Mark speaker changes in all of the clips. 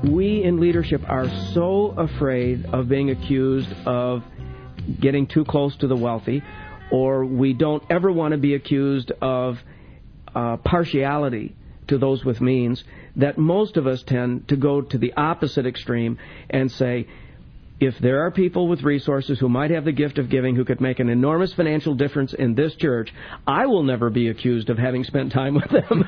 Speaker 1: We in leadership are so afraid of being accused of getting too close to the wealthy, or we don't ever want to be accused of partiality to those with means, that most of us tend to go to the opposite extreme and say, if there are people with resources who might have the gift of giving who could make an enormous financial difference in this church, I will never be accused of having spent time with them.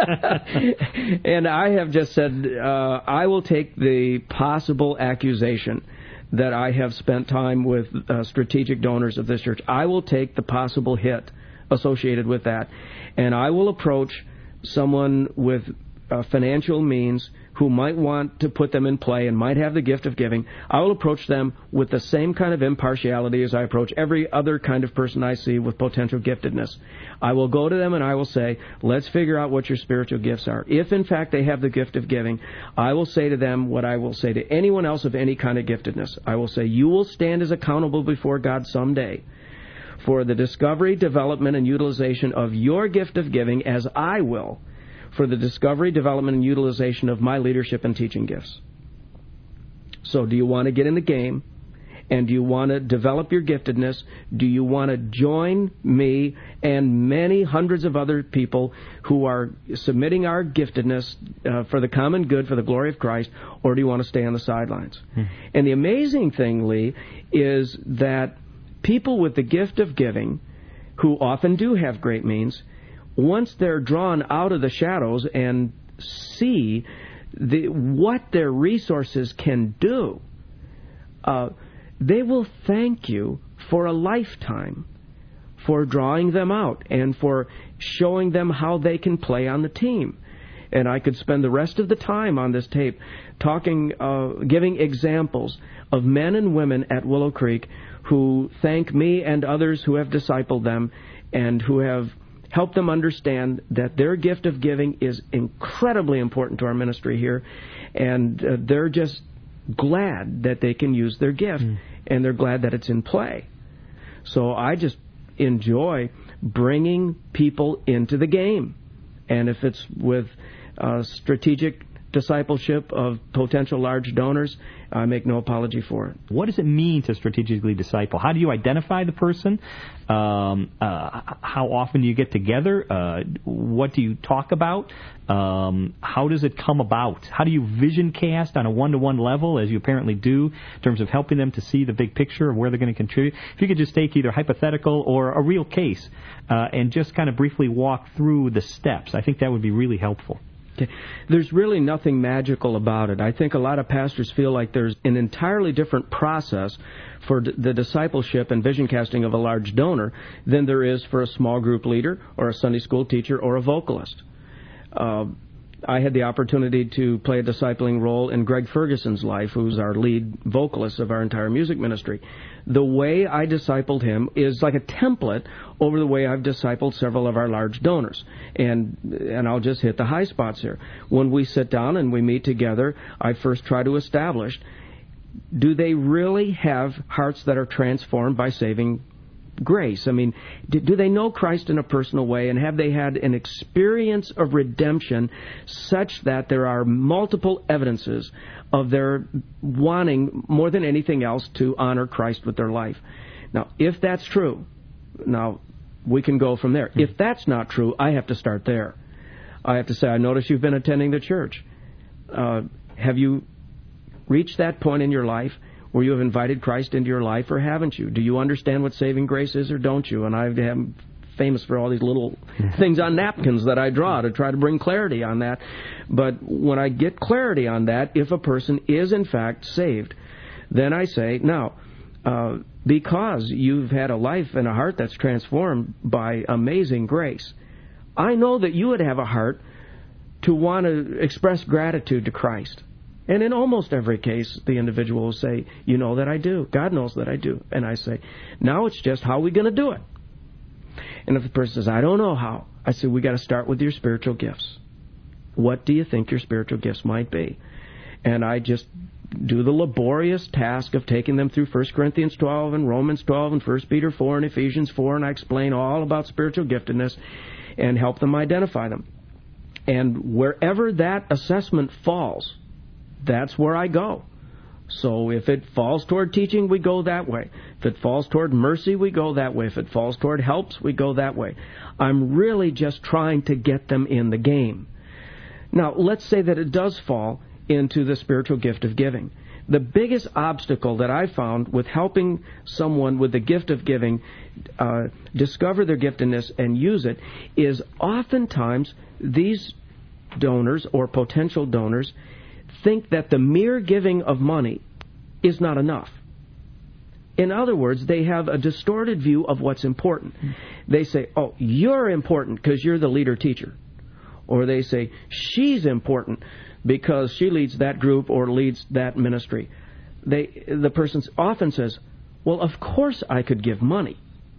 Speaker 1: And I have just said, I will take the possible accusation that I have spent time with strategic donors of this church. I will take the possible hit associated with that, and I will approach someone with financial means who might want to put them in play and might have the gift of giving. I will approach them with the same kind of impartiality as I approach every other kind of person I see with potential giftedness. I will go to them and I will say, let's figure out what your spiritual gifts are. If, in fact, they have the gift of giving, I will say to them what I will say to anyone else of any kind of giftedness. I will say, you will stand as accountable before God someday for the discovery, development, and utilization of your gift of giving, as I will for the discovery, development, and utilization of my leadership and teaching gifts. So do you want to get in the game? And do you want to develop your giftedness? Do you want to join me and many hundreds of other people who are submitting our giftedness for the common good, for the glory of Christ? Or do you want to stay on the sidelines? And the amazing thing, Lee, is that people with the gift of giving, who often do have great means, once they're drawn out of the shadows and see what their resources can do, they will thank you for a lifetime for drawing them out and for showing them how they can play on the team. And I could spend the rest of the time on this tape talking, giving examples of men and women at Willow Creek who thank me and others who have discipled them and who have helped them understand that their gift of giving is incredibly important to our ministry here, and they're just glad that they can use their gift, and they're glad that it's in play. So I just enjoy bringing people into the game, and if it's with strategic discipleship of potential large donors, I make no apology for it.
Speaker 2: What does it mean to strategically disciple? How do you identify the person? How often do you get together? What do you talk about? How does it come about? How do you vision cast on a one-to-one level, as you apparently do, in terms of helping them to see the big picture of where they're going to contribute? If you could just take either hypothetical or a real case and just kind of briefly walk through the steps, I think that would be really helpful.
Speaker 1: Okay. There's really nothing magical about it. I think a lot of pastors feel like there's an entirely different process for the discipleship and vision casting of a large donor than there is for a small group leader or a Sunday school teacher or a vocalist. I had the opportunity to play a discipling role in Greg Ferguson's life, who's our lead vocalist of our entire music ministry. The way I discipled him is like a template over the way I've discipled several of our large donors. And I'll just hit the high spots here. When we sit down and we meet together, I first try to establish, do they really have hearts that are transformed by saving grace? I mean, do they know Christ in a personal way, and have they had an experience of redemption such that there are multiple evidences of their wanting more than anything else to honor Christ with their life? Now, if that's true, now we can go from there. If that's not true, I have to start there. I have to say, I notice you've been attending the church. Have you reached that point in your life where you have invited Christ into your life, or haven't you? Do you understand what saving grace is, or don't you? And I'm famous for all these little things on napkins that I draw to try to bring clarity on that. But when I get clarity on that, if a person is in fact saved, then I say, now, because you've had a life and a heart that's transformed by amazing grace, I know that you would have a heart to want to express gratitude to Christ. And in almost every case, the individual will say, you know that I do. God knows that I do. And I say, now it's just how are we going to do it? And if the person says, I don't know how, I say, we got to start with your spiritual gifts. What do you think your spiritual gifts might be? And I just do the laborious task of taking them through 1 Corinthians 12 and Romans 12 and 1 Peter 4 and Ephesians 4, and I explain all about spiritual giftedness and help them identify them. And wherever that assessment falls, that's where I go. So if it falls toward teaching, we go that way. If it falls toward mercy, we go that way. If it falls toward helps, we go that way. I'm really just trying to get them in the game. Now, let's say that it does fall into the spiritual gift of giving. The biggest obstacle that I found with helping someone with the gift of giving discover their giftedness and use it is oftentimes these donors or potential donors think that the mere giving of money is not enough. In other words, they have a distorted view of what's important. They say, oh, you're important because you're the leader teacher. Or they say, she's important because she leads that group or leads that ministry. The person often says, well, of course I could give money,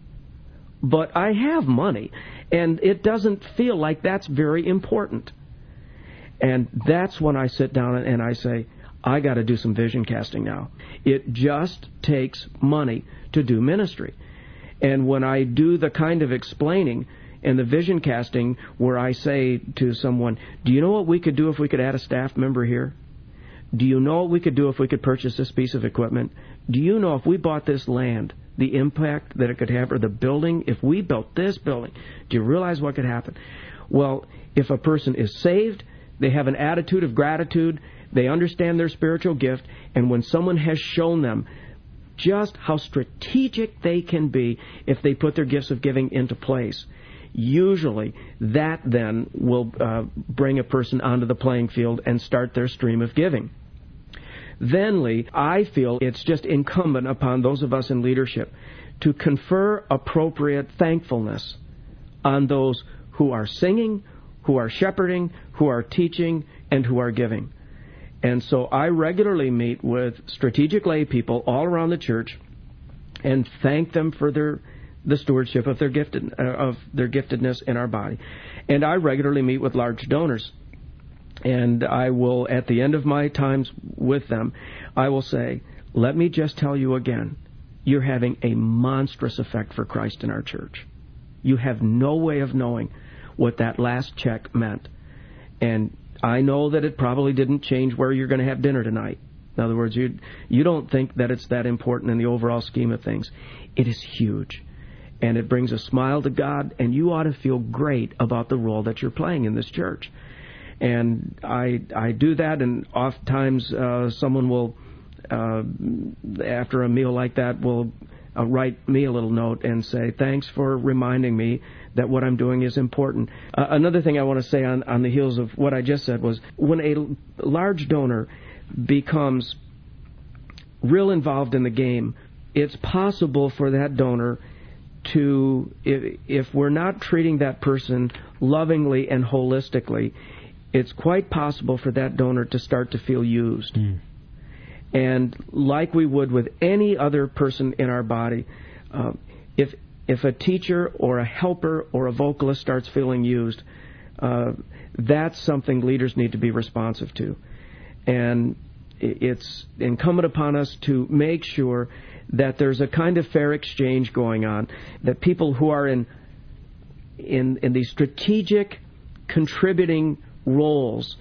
Speaker 1: but I have money, and it doesn't feel like that's very important. And that's when I sit down and I say, I got to do some vision casting now. It just takes money to do ministry. And when I do the kind of explaining and the vision casting where I say to someone, do you know what we could do if we could add a staff member here? Do you know what we could do if we could purchase this piece of equipment? Do you know if we bought this land, the impact that it could have, or the building, if we built this building, do you realize what could happen? Well, if a person is saved, they have an attitude of gratitude, they understand their spiritual gift, and when someone has shown them just how strategic they can be if they put their gifts of giving into place, usually that then will bring a person onto the playing field and start their stream of giving. Then, Lee, I feel it's just incumbent upon those of us in leadership to confer appropriate thankfulness on those who are singing, who are shepherding, who are teaching, and who are giving. And so I regularly meet with strategic lay people all around the church and thank them for the stewardship of their giftedness in our body. And I regularly meet with large donors. And I will, at the end of my times with them, I will say, let me just tell you again, you're having a monstrous effect for Christ in our church. You have no way of knowing what that last check meant. And I know that it probably didn't change where you're going to have dinner tonight. In other words, you don't think that it's that important in the overall scheme of things. It is huge. And it brings a smile to God, and you ought to feel great about the role that you're playing in this church. And I do that, and oftentimes someone will, after a meal like that, will write me a little note and say, thanks for reminding me that what I'm doing is important. Another thing I want to say on the heels of what I just said was, when a large donor becomes real involved in the game, it's possible for that donor to, if we're not treating that person lovingly and holistically, it's quite possible for that donor to start to feel used. And like we would with any other person in our body, if a teacher or a helper or a vocalist starts feeling used, that's something leaders need to be responsive to. And it's incumbent upon us to make sure that there's a kind of fair exchange going on, that people who are in these strategic contributing roles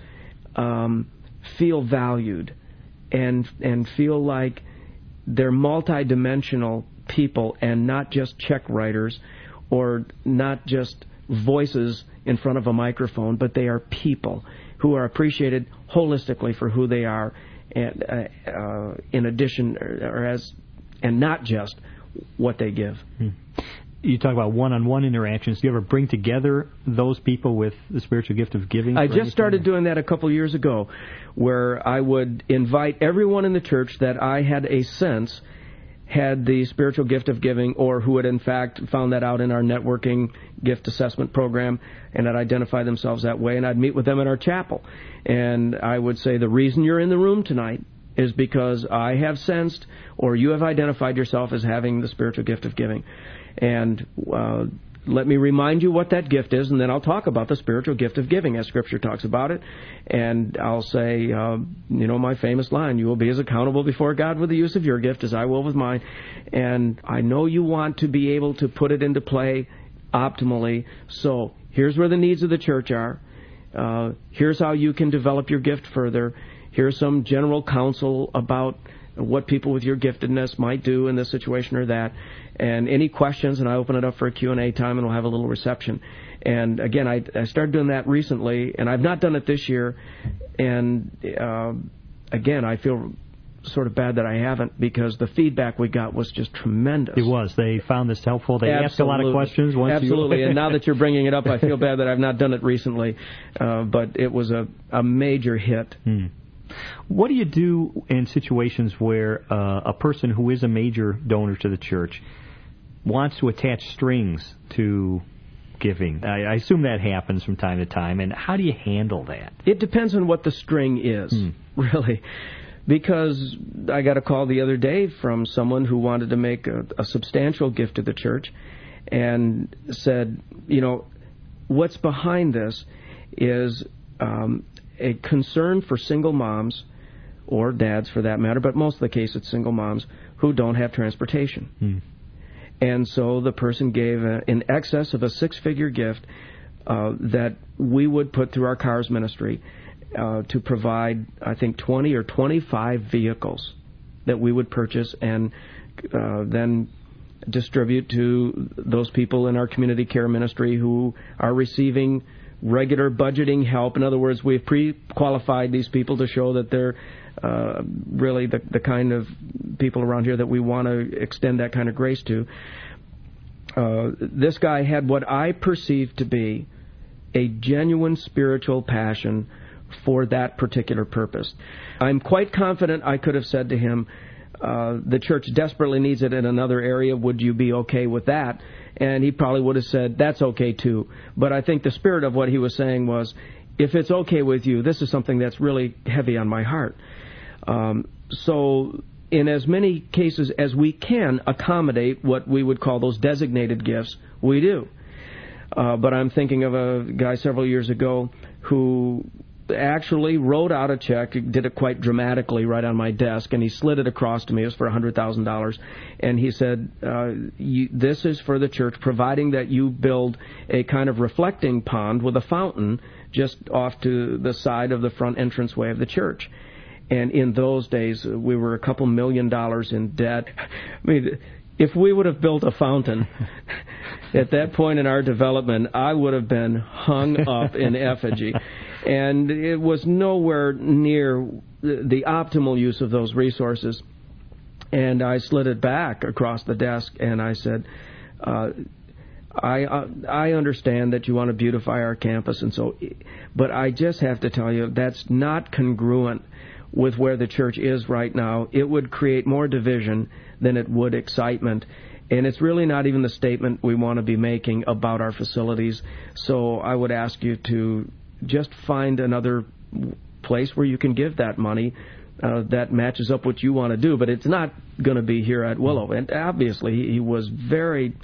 Speaker 1: feel valued and feel like they're multidimensional people and not just check writers or not just voices in front of a microphone, but they are people who are appreciated holistically for who they are, and in addition, or as, and not just what they give.
Speaker 2: You talk about one-on-one interactions. Do you ever bring together those people with the spiritual gift of giving?
Speaker 1: I just started doing that a couple years ago, where I would invite everyone in the church that I had a sense had the spiritual gift of giving, or who had in fact found that out in our networking gift assessment program and had identified themselves that way, and I'd meet with them in our chapel. And I would say, the reason you're in the room tonight is because I have sensed, or you have identified yourself as having the spiritual gift of giving. And let me remind you what that gift is, and then I'll talk about the spiritual gift of giving as Scripture talks about it. And I'll say, my famous line, you will be as accountable before God with the use of your gift as I will with mine. And I know you want to be able to put it into play optimally. So here's where the needs of the church are. Here's how you can develop your gift further. here's some general counsel about what people with your giftedness might do in this situation or that, and any questions, and I open it up for a Q&A time, and we'll have a little reception. And again, I started doing that recently, and I've not done it this year, and again, I feel sort of bad that I haven't, because the feedback we got was just tremendous.
Speaker 2: It was. They found this helpful. They asked a lot of questions.
Speaker 1: Absolutely. And now that you're bringing it up, I feel bad that I've not done it recently, but it was a major hit.
Speaker 2: What do you do in situations where a person who is a major donor to the church wants to attach strings to giving? I assume that happens from time to time, and how do you handle that?
Speaker 1: It depends on what the string is, really. Because I got a call the other day from someone who wanted to make a substantial gift to the church and said, what's behind this is a concern for single moms, or dads for that matter, but most of the case it's single moms, who don't have transportation. And so the person gave in excess of a six-figure gift that we would put through our CARS ministry to provide, I think, 20 or 25 vehicles that we would purchase and then distribute to those people in our community care ministry who are receiving regular budgeting help. In other words, we've pre-qualified these people to show that they're really the kind of people around here that we want to extend that kind of grace to. This guy had what I perceived to be a genuine spiritual passion for that particular purpose. I'm quite confident I could have said to him, the church desperately needs it in another area. Would you be okay with that? And he probably would have said, that's okay too. But I think the spirit of what he was saying was, if it's okay with you, this is something that's really heavy on my heart. So in as many cases as we can accommodate what we would call those designated gifts, we do. But I'm thinking of a guy several years ago who actually wrote out a check, did it quite dramatically right on my desk, and he slid it across to me. It was for $100,000. And he said, this is for the church, providing that you build a kind of reflecting pond with a fountain just off to the side of the front entranceway of the church. And in those days, we were a couple $1 million in debt. I mean, if we would have built a fountain at that point in our development, I would have been hung up in effigy. And it was nowhere near the optimal use of those resources. And I slid it back across the desk, and I said, I understand that you want to beautify our campus, and so, but I just have to tell you, that's not congruent with where the church is right now. It would create more division than it would excitement. And it's really not even the statement we want to be making about our facilities. So I would ask you to just find another place where you can give that money that matches up what you want to do. But it's not going to be here at Willow. And obviously he was very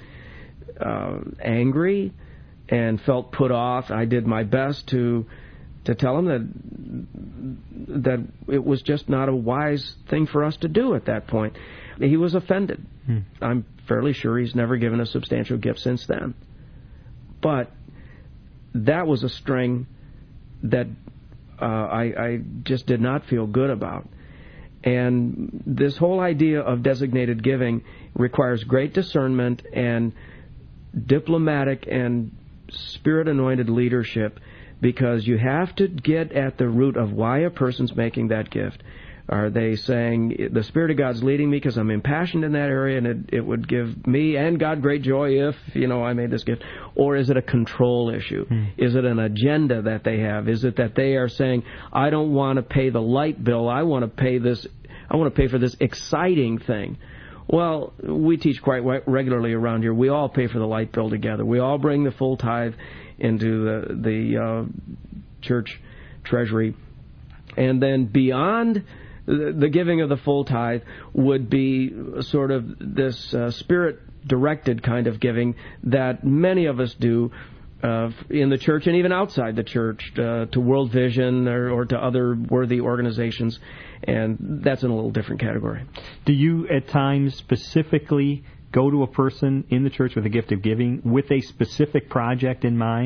Speaker 1: angry and felt put off. I did my best to tell him that it was just not a wise thing for us to do at that point. He was offended. I'm fairly sure he's never given a substantial gift since then. But that was a string that I just did not feel good about. And this whole idea of designated giving requires great discernment and diplomatic and spirit-anointed leadership, because you have to get at the root of why a person's making that gift. Are they saying, the Spirit of God's leading me because I'm impassioned in that area and it would give me and God great joy if, I made this gift? Or is it a control issue? Is it an agenda that they have? Is it that they are saying, I don't want to pay the light bill, I want to pay for this exciting thing? Well, we teach quite regularly around here. We all pay for the light bill together. We all bring the full tithe into the church treasury. And then beyond the giving of the full tithe would be sort of this spirit-directed kind of giving that many of us do in the church and even outside the church, to World Vision or to other worthy organizations. And that's in a little different category.
Speaker 2: Do you at times specifically go to a person in the church with a gift of giving with a specific project in mind?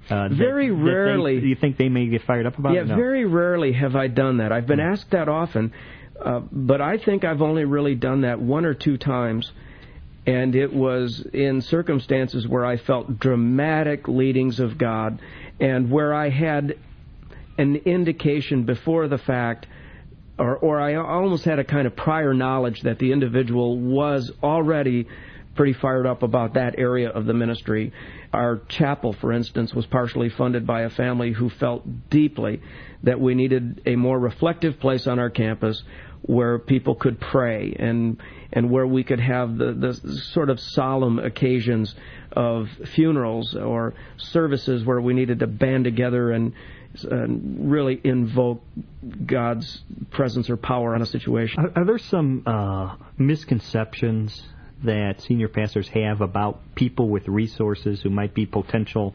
Speaker 1: Very rarely.
Speaker 2: Do you think they may get fired up about it?
Speaker 1: Yeah, very rarely have I done that. I've been asked that often, but I think I've only really done that one or two times, and it was in circumstances where I felt dramatic leadings of God, and where I had an indication before the fact, or I almost had a kind of prior knowledge that the individual was already pretty fired up about that area of the ministry. Our chapel, for instance, was partially funded by a family who felt deeply that we needed a more reflective place on our campus where people could pray and where we could have the sort of solemn occasions of funerals or services where we needed to band together and really invoke God's presence or power on a situation.
Speaker 2: Are there some misconceptions that senior pastors have about people with resources who might be potential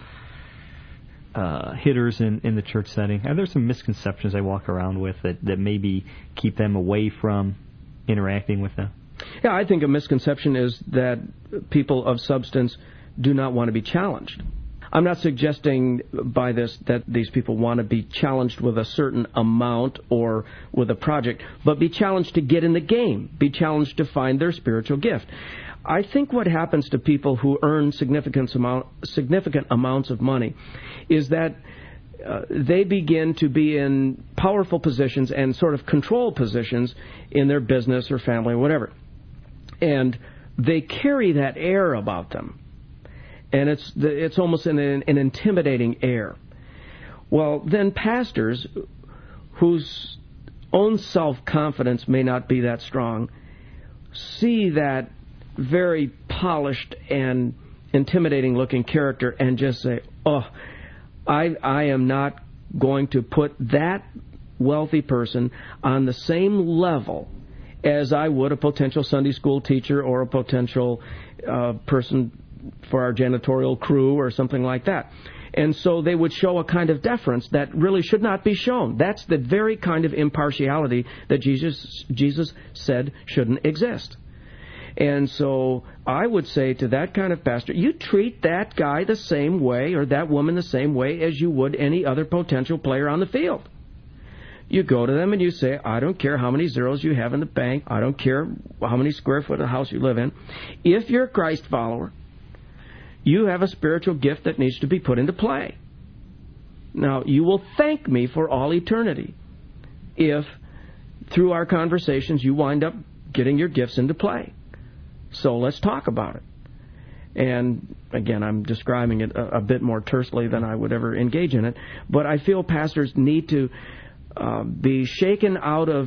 Speaker 2: hitters in the church setting? Are there some misconceptions they walk around with that maybe keep them away from interacting with them?
Speaker 1: Yeah, I think a misconception is that people of substance do not want to be challenged. I'm not suggesting by this that these people want to be challenged with a certain amount or with a project, but be challenged to get in the game, be challenged to find their spiritual gift. I think what happens to people who earn significant amounts of money is that they begin to be in powerful positions and sort of control positions in their business or family or whatever. And they carry that air about them. And it's almost an intimidating air. Well, then pastors whose own self-confidence may not be that strong see that very polished and intimidating-looking character and just say, oh, I am not going to put that wealthy person on the same level as I would a potential Sunday school teacher or a potential person for our janitorial crew or something like that. And so they would show a kind of deference that really should not be shown. That's the very kind of impartiality that Jesus said shouldn't exist. And so I would say to that kind of pastor, you treat that guy the same way or that woman the same way as you would any other potential player on the field. You go to them and you say, I don't care how many zeros you have in the bank. I don't care how many square foot of house you live in. If you're a Christ follower, you have a spiritual gift that needs to be put into play. Now, you will thank me for all eternity if, through our conversations, you wind up getting your gifts into play. So let's talk about it. And, again, I'm describing it a bit more tersely than I would ever engage in it, but I feel pastors need to be shaken out of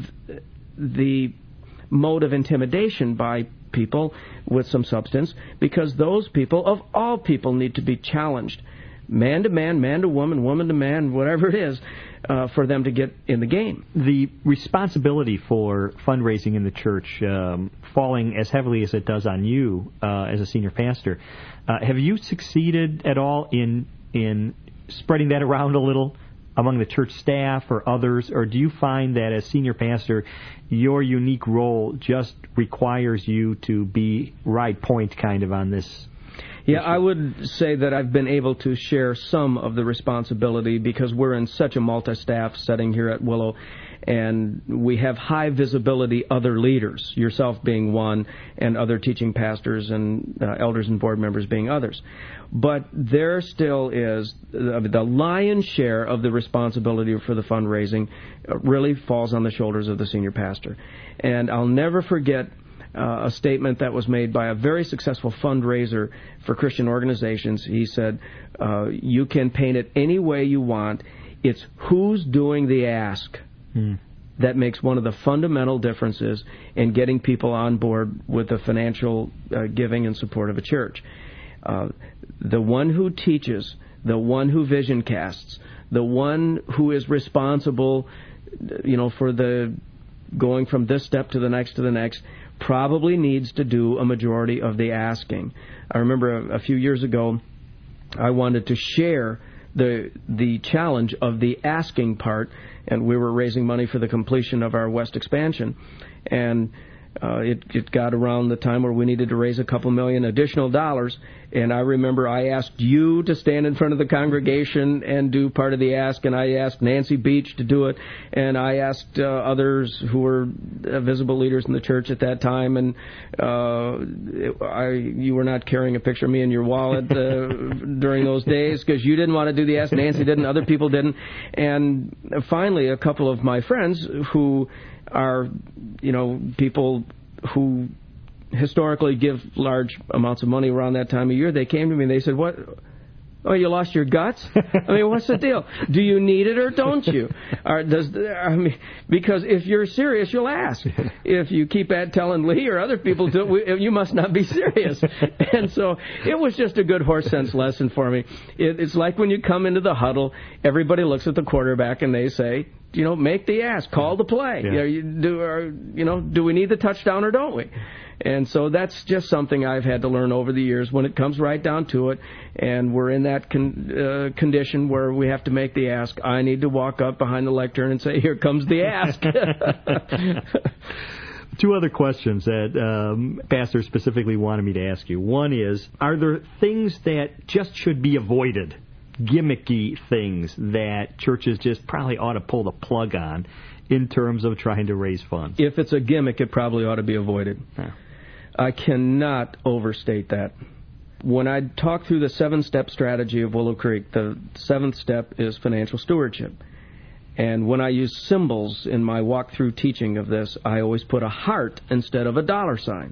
Speaker 1: the mode of intimidation by people with some substance, because those people, of all people, need to be challenged, man to man, man to woman, woman to man, whatever it is, for them to get in the game.
Speaker 2: The responsibility for fundraising in the church falling as heavily as it does on you as a senior pastor, have you succeeded at all in spreading that around a little among the church staff or others, or do you find that as senior pastor, your unique role just requires you to be right point kind of on this?
Speaker 1: Yeah, I would say that I've been able to share some of the responsibility because we're in such a multi-staff setting here at Willow, and we have high visibility other leaders, yourself being one, and other teaching pastors and elders and board members being others. But there still is the lion's share of the responsibility for the fundraising really falls on the shoulders of the senior pastor. And I'll never forget a statement that was made by a very successful fundraiser for Christian organizations. He said, you can paint it any way you want. It's who's doing the ask. That makes one of the fundamental differences in getting people on board with the financial giving and support of a church. The one who teaches, the one who vision casts, the one who is responsible, for the going from this step to the next, probably needs to do a majority of the asking. I remember a few years ago, I wanted to share the challenge of the asking part, and we were raising money for the completion of our West expansion. And it got around the time where we needed to raise a couple million additional dollars, And I remember I asked you to stand in front of the congregation and do part of the ask, and I asked Nancy Beach to do it, and I asked others who were visible leaders in the church at that time, and you were not carrying a picture of me in your wallet during those days because you didn't want to do the ask. Nancy didn't. Other people didn't. And finally, a couple of my friends who are, people who historically give large amounts of money around that time of year, they came to me and they said, "What? Oh, you lost your guts? I mean, what's the deal? Do you need it or don't you?" Because if you're serious, you'll ask. If you keep telling Lee or other people, you must not be serious. And so it was just a good horse sense lesson for me. It's like when you come into the huddle, everybody looks at the quarterback and they say, make the ask, call the play.
Speaker 2: Yeah.
Speaker 1: Do we need the touchdown or don't we? And so that's just something I've had to learn over the years when it comes right down to it, and we're in that condition where we have to make the ask. I need to walk up behind the lectern and say, "Here comes the ask."
Speaker 2: Two other questions that pastors specifically wanted me to ask you. One is, are there things that just should be avoided, gimmicky things that churches just probably ought to pull the plug on in terms of trying to raise funds?
Speaker 1: If it's a gimmick, it probably ought to be avoided.
Speaker 2: Yeah.
Speaker 1: I cannot overstate that. When I talk through the 7-step strategy of Willow Creek, the 7th step is financial stewardship. And when I use symbols in my walk-through teaching of this, I always put a heart instead of a dollar sign.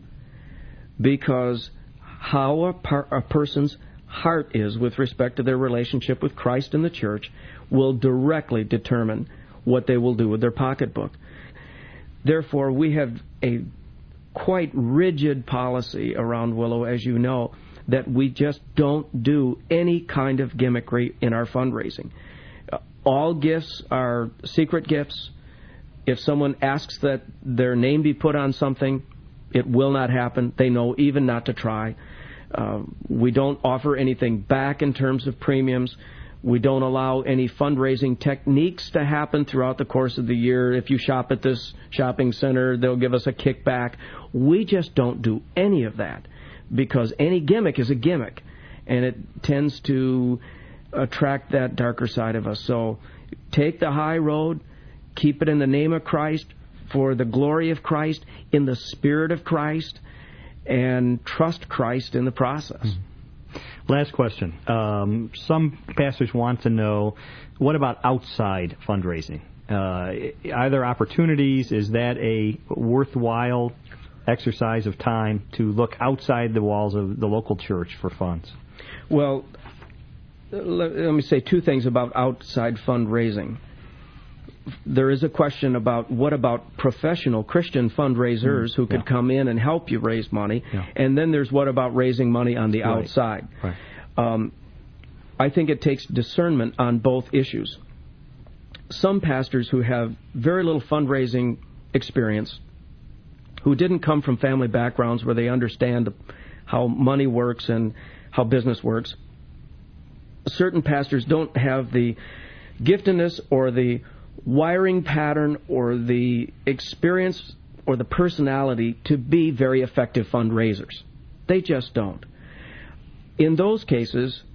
Speaker 1: Because how a person's heart is with respect to their relationship with Christ and the church will directly determine what they will do with their pocketbook. Therefore, we have a quite rigid policy around Willow, as you know, that we just don't do any kind of gimmickry in our fundraising. All gifts are secret gifts. If someone asks that their name be put on something, it will not happen. They know even not to try. We don't offer anything back in terms of premiums. We don't allow any fundraising techniques to happen throughout the course of the year. If you shop at this shopping center, they'll give us a kickback. We just don't do any of that because any gimmick is a gimmick, and it tends to attract that darker side of us. So take the high road, keep it in the name of Christ, for the glory of Christ, in the spirit of Christ, and trust Christ in the process.
Speaker 2: Last question. Some pastors want to know, what about outside fundraising? Are there opportunities? Is that a worthwhile exercise of time to look outside the walls of the local church for funds?
Speaker 1: Well, let me say two things about outside fundraising. There is a question about what about professional Christian fundraisers who could come in and help you raise money, and then there's what about raising money on the outside.
Speaker 2: Right.
Speaker 1: I think it takes discernment on both issues. Some pastors who have very little fundraising experience, who didn't come from family backgrounds where they understand how money works and how business works, certain pastors don't have the giftedness or the wiring pattern or the experience or the personality to be very effective fundraisers. They just don't. In those cases,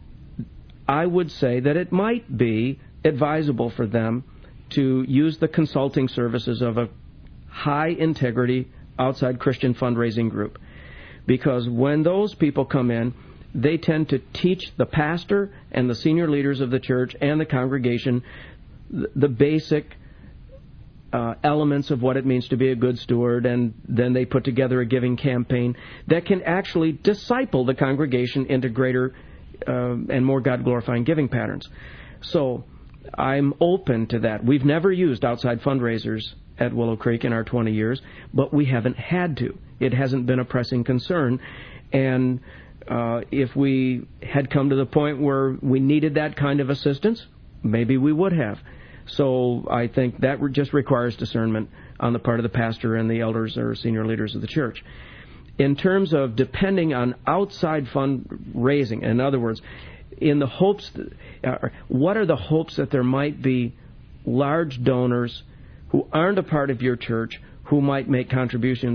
Speaker 1: I would say that it might be advisable for them to use the consulting services of a high-integrity outside Christian fundraising group. Because when those people come in, they tend to teach the pastor and the senior leaders of the church and the congregation the basic elements of what it means to be a good steward, and then they put together a giving campaign that can actually disciple the congregation into greater and more God-glorifying giving patterns. So I'm open to that. We've never used outside fundraisers at Willow Creek in our 20 years, but we haven't had to. It hasn't been a pressing concern, and if we had come to the point where we needed that kind of assistance, maybe we would have. So I think that just requires discernment on the part of the pastor and the elders or senior leaders of the church. In terms of depending on outside fundraising, in other words, in the hopes, what are the hopes that there might be large donors who aren't a part of your church who might make contributions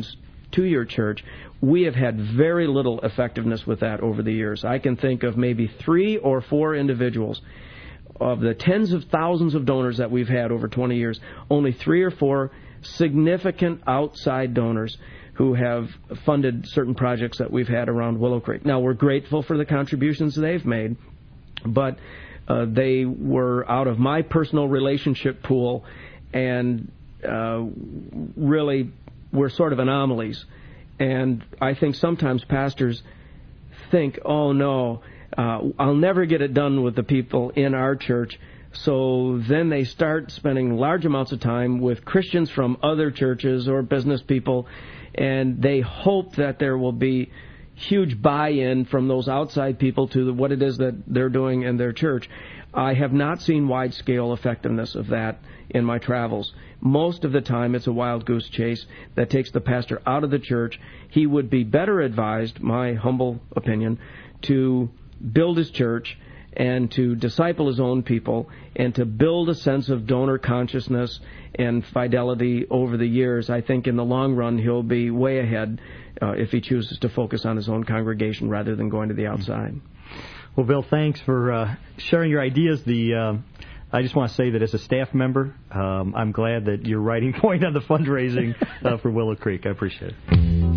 Speaker 1: to your church, we have had very little effectiveness with that over the years. I can think of maybe 3 or 4 individuals of the tens of thousands of donors that we've had over 20 years, only 3 or 4 significant outside donors who have funded certain projects that we've had around Willow Creek. Now, we're grateful for the contributions they've made, but they were out of my personal relationship pool, and really were sort of anomalies. And I think sometimes pastors think, oh no, I'll never get it done with the people in our church. So then they start spending large amounts of time with Christians from other churches or business people, and they hope that there will be huge buy-in from those outside people to what it is that they're doing in their church. I have not seen wide-scale effectiveness of that in my travels. Most of the time, it's a wild goose chase that takes the pastor out of the church. He would be better advised, my humble opinion, to build his church and to disciple his own people and to build a sense of donor consciousness and fidelity over the years. I think in the long run he'll be way ahead if he chooses to focus on his own congregation rather than going to the outside.
Speaker 2: Well, Bill, thanks for sharing your ideas. I just want to say that as a staff member, I'm glad that you're writing point on the fundraising for Willow Creek. I appreciate it.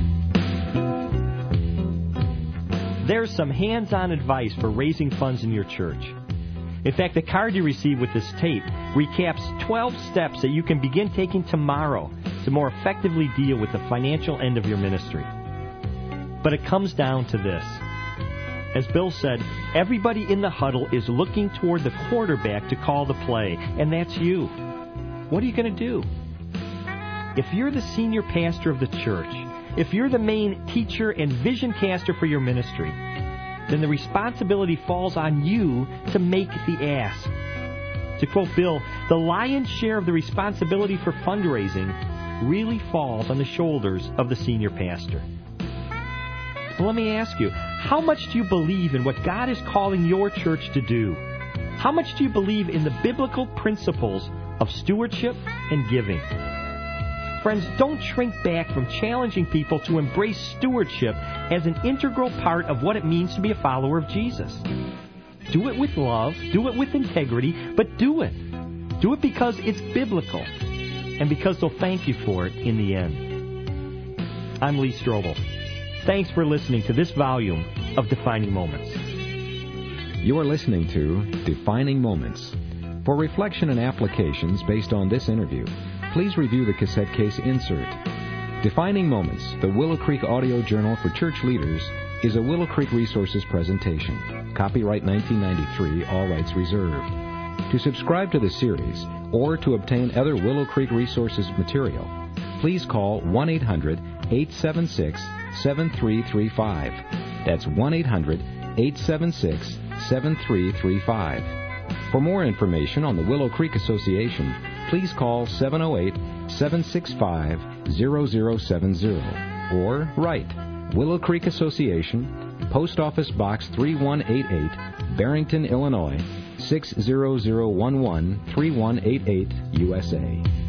Speaker 2: There's some hands-on advice for raising funds in your church. In fact, the card you receive with this tape recaps 12 steps that you can begin taking tomorrow to more effectively deal with the financial end of your ministry. But it comes down to this. As Bill said, everybody in the huddle is looking toward the quarterback to call the play, and that's you. What are you going to do? If you're the senior pastor of the church, if you're the main teacher and vision caster for your ministry, then the responsibility falls on you to make the ask. To quote Bill, the lion's share of the responsibility for fundraising really falls on the shoulders of the senior pastor. Well, let me ask you, how much do you believe in what God is calling your church to do? How much do you believe in the biblical principles of stewardship and giving? Friends, don't shrink back from challenging people to embrace stewardship as an integral part of what it means to be a follower of Jesus. Do it with love, do it with integrity, but do it. Do it because it's biblical, and because they'll thank you for it in the end. I'm Lee Strobel. Thanks for listening to this volume of Defining Moments.
Speaker 3: You're listening to Defining Moments. For reflection and applications based on this interview, please review the cassette case insert. Defining Moments, the Willow Creek Audio Journal for Church Leaders, is a Willow Creek Resources presentation. Copyright 1993, all rights reserved. To subscribe to the series or to obtain other Willow Creek Resources material, please call 1-800-876-7335. That's 1-800-876-7335. For more information on the Willow Creek Association, please call 708-765-0070 or write Willow Creek Association, Post Office Box 3188, Barrington, Illinois 60011 3188, USA.